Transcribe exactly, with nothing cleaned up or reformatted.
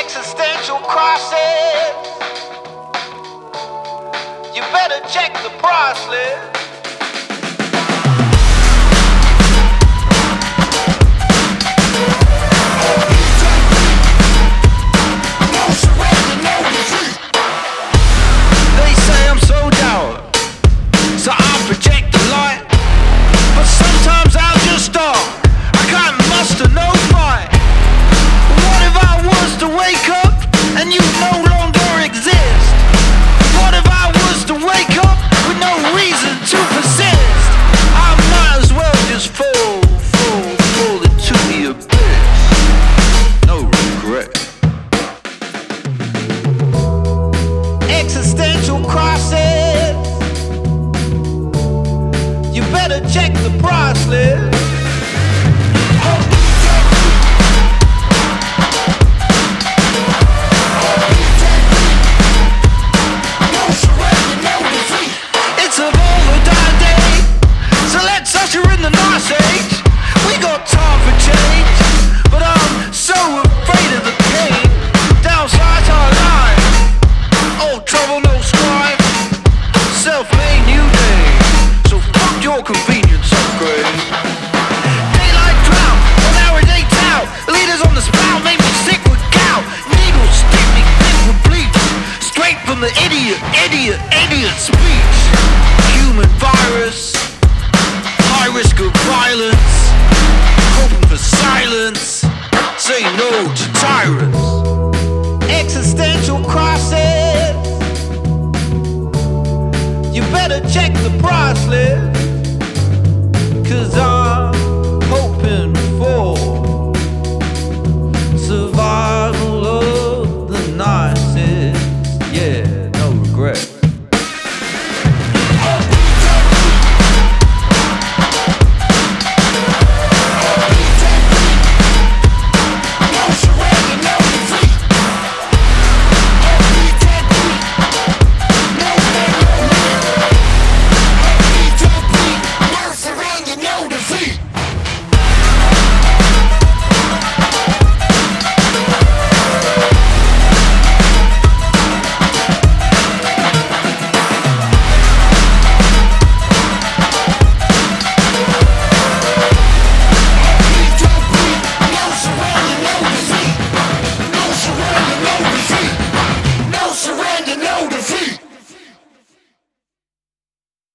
Existential crisis. You better check the price list. They say I'm so dour, so I project the light. But sometimes I'll just stop. I can't muster no fight. What if I was to wake up and you no longer exist? What if I was to wake up with no reason to persist? I might as well just fall, fall, fall into the abyss. No regret. Existential crisis. You better check the price list. It's a volatile day, so let's usher in the nice age. We got time for change, but I'm so afraid of the pain. Downside's our life, old trouble, no strife. Self-made new day, so fuck your convenience upgrade. Daylight drought, one hour day tout. Leaders on the spout make me sick with gout. Needles stick me thick with bleach, straight from the idiot, idiot, idiot speech. Human virus, high risk of violence, hoping for silence, say no to tyrants. Existential crisis. You better check the price list.